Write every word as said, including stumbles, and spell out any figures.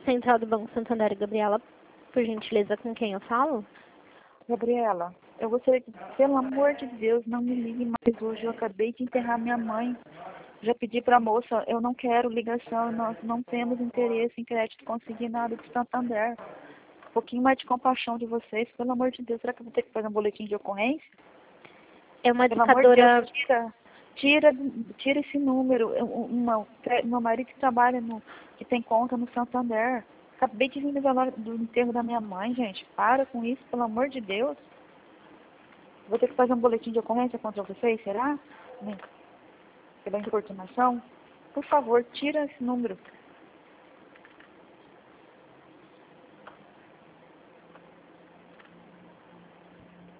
Central do Banco Santander, Gabriela, por gentileza, com quem eu falo? Gabriela, eu gostaria que, pelo amor de Deus, não me ligue mais hoje. Eu acabei de enterrar minha mãe. Já pedi para a moça, eu não quero ligação, nós não temos interesse em crédito consignado do Santander. Um pouquinho mais de compaixão de vocês, pelo amor de Deus. Será que eu vou ter que fazer um boletim de ocorrência? É uma Pelo amor de educadora... Deus, tira, tira, tira esse número. Eu- Uma, meu marido que trabalha no, que tem conta no Santander. Acabei de vir do velório- do enterro da minha mãe, gente. Para com isso, pelo amor de Deus. Vou ter que fazer um boletim de ocorrência contra vocês, será? Pela importunação? Por favor, tira esse número.